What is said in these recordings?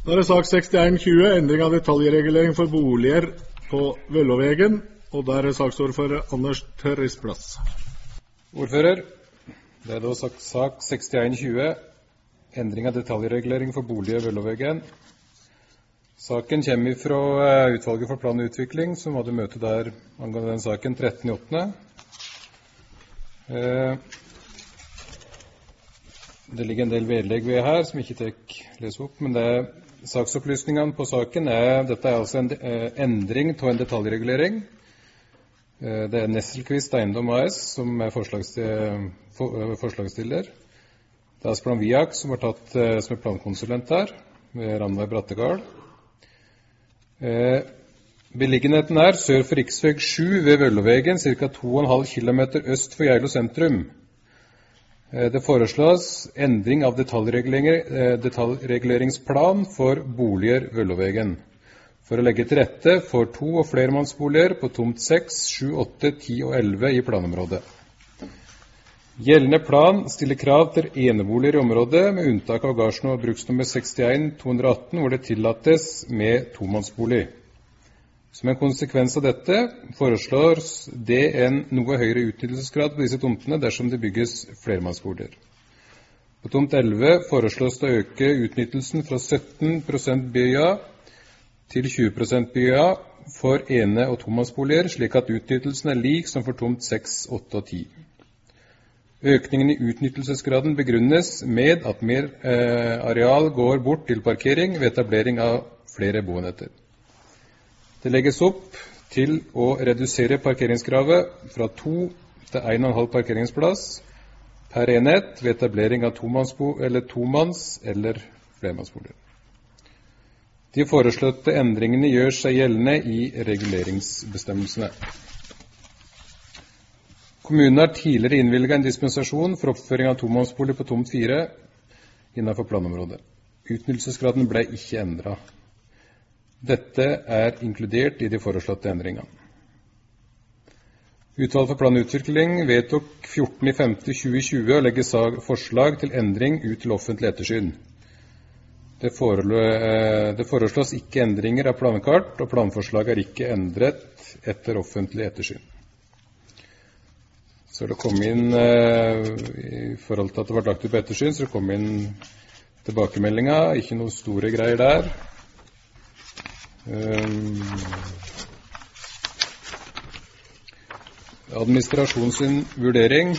Da det sak 61-20, endring av detaljregulering for boliger på Vøllåvegen, og der saksordfører Anders Tørrisplass. Ordfører, det da sak 61-20, endring av detaljregulering for boliger Vøllåvegen. Saken kommer fra utvalget for plan og utvikling, som hadde møte der angående den saken 13.8. Det ligger en del vedlegg ved her, som jeg ikke leser opp, men saksopplysningene på saken dette altså en endring til en detaljregulering. Det Nesselquist Eiendom AS som forslagsstiller. Det Asplan Viak som har tatt som plankonsulent der, med Randveig Brattegard. Beliggenheten sør for riksveg 7 ved Vøllåvegen, ca. 2,5 km øst for Geilo sentrum. Det foreslås endring av detaljreguleringsplan for boliger Vøllåvegen, for å legge til rette for 2- og flermannsboliger på tomt 6, 7, 8, 10 og 11 i planområdet. Gjeldende plan stiller krav til eneboliger i området, med unntak av garasjen og bruksnummer 61-218, hvor det tillates med tomannsbolig. Som en konsekvens av dette foreslås det en noe høyere utnyttelsesgrad på disse tomtene dersom det bygges flermannsboliger. På tomt 11 foreslås det å øke utnyttelsen fra 17% BYA til 20% BYA for ene- og tomannsboliger, slik at utnyttelsen lik som for tomt 6, 8 og 10. Økningen i utnyttelsesgraden begrunnes med at mer areal går bort til parkering ved etablering av flere boenheter. Det legges opp til å redusere parkeringskravet fra 2 til 1,5 parkeringsplass per enhet ved etablering av tomanns- eller flermannsboliger. De foreslåtte endringene gjør seg gjeldende i reguleringsbestemmelsene. Kommunen har tidligere innvilget en dispensasjon for oppføring av tomannsbolig på tomt 4 innenfor planområdet. Utnyttelsesgraden ble ikke endret. Dette inkludert i de foreslåtte endringene. Utvalget for plan og utvikling vedtok 14.5.2020 å legge forslag til endring ut til offentlig ettersyn. Det foreslås ikke endringer av plankart, og planforslaget ikke endret etter offentlig ettersyn. Så det kom inn, i forhold til at det var lagt ut på ettersyn, så det kom inn tilbakemeldinger, ikke noen store greier der. Administrasjonens vurdering.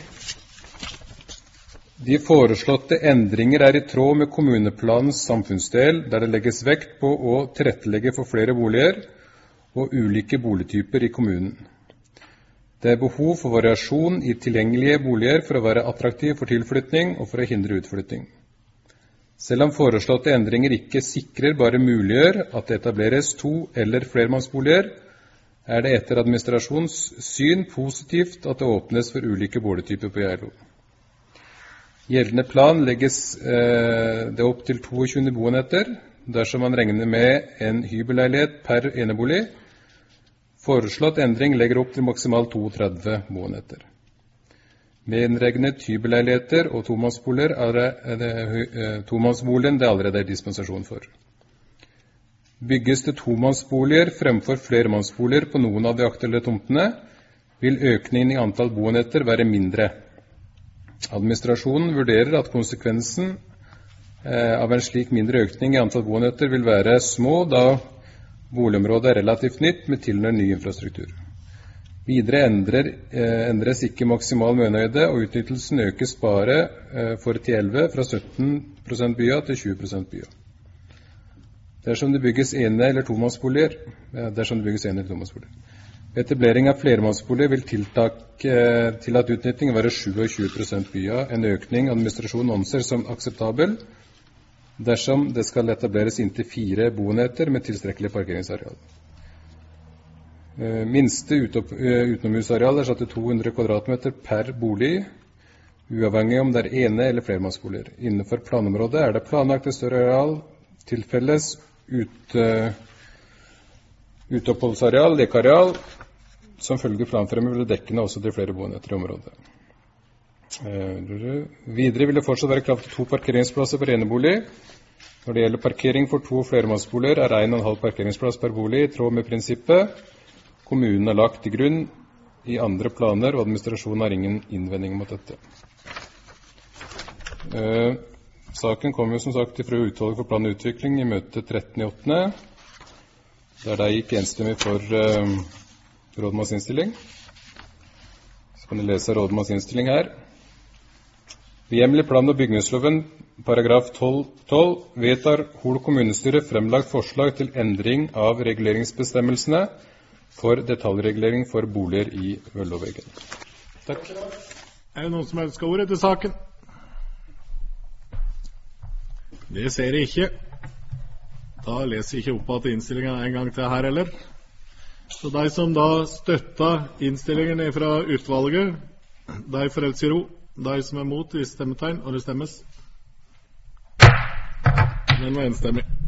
De foreslåtte endringer i tråd med kommuneplanens samfunnsdel, der det legges vekt på å tilrettelegge for flere boliger og ulike boligtyper i kommunen. Det behov for variasjon i tilgjengelige boliger for å være attraktiv for tilflytning og for å hindre utflytting. Selv om foreslåtte endringer ikke sikrer, bare muliggjør at det etableres 2- eller flermannsboliger, det etter administrasjonens syn positivt at det åpnes for ulike boligtyper på Geilo. Gjeldende plan legges det opp til 22 boenheter, dersom man regner med en hybelleilighet per enebolig. Foreslått endring legger opp til maksimalt 32 boenheter. Medregnet hybelleiligheter og tomannsboliger tomannsboligen det allerede dispensasjon for. Bygges det tomannsboliger fremfor flermannsboliger på noen av de aktuelle tomtene, vil økningen i antall boenheter være mindre. Administrasjonen vurderer at konsekvensen av en slik mindre økning i antall boenheter vil være små, da boligområdet relativt nytt med tilnærmet ny infrastruktur. Videre endres ikke maksimal mønehøyde, og utnyttelsen økes bare for T11 fra 17% BYA til 20% BYA. Dersom det bygges ene- eller tomannsboliger, ved etablering av flermannsboliger vil tillatt utnytting være 27% BYA, en økning administrasjonen anser som akseptabel, dersom det skal etableres inntil 4 boenheter med tilstrekkelig parkeringsareal. Minste utenomhusareal satt til 200 kvadratmeter per bolig, uavhengig om det ene- eller flermannsboliger. Innenfor planområdet det planlagt et større areal til felles utoppholdsareal, lekeareal, som følge planfremme vil dekkende også til flere boenheter i området. Videre vil det fortsatt være krav til 2 parkeringsplasser per enebolig, Når det gjelder parkering for 2- og flermannsboliger, er 1,5 parkeringsplass per bolig i tråd med prinsippet. Kommunen har lagt til grunn i andre planer, og administrasjonen har ingen innvending mot dette. Saken kom jo som sagt fra utvalget for plan og utvikling i møte 13.8., der de gikk enstemmig for rådmanns innstilling. Så kan du lese rådmanns innstilling her. Ved hjemmel i plan- og bygningsloven paragraf 12 vedtar Hol kommunestyre fremlagt forslag til endring av reguleringsbestemmelsene for detaljregulering for boliger i Vøllåvegen. Takk. Er det noen som ønsker ordet til saken? Det ser jeg ikke. Da leser jeg ikke opp at innstillingen en gang til her heller. Så de som da støtter innstillingen fra utvalget, de får else i ro. De som er mot, viser stemmetegn, og det stemmes. Den var enstemmig.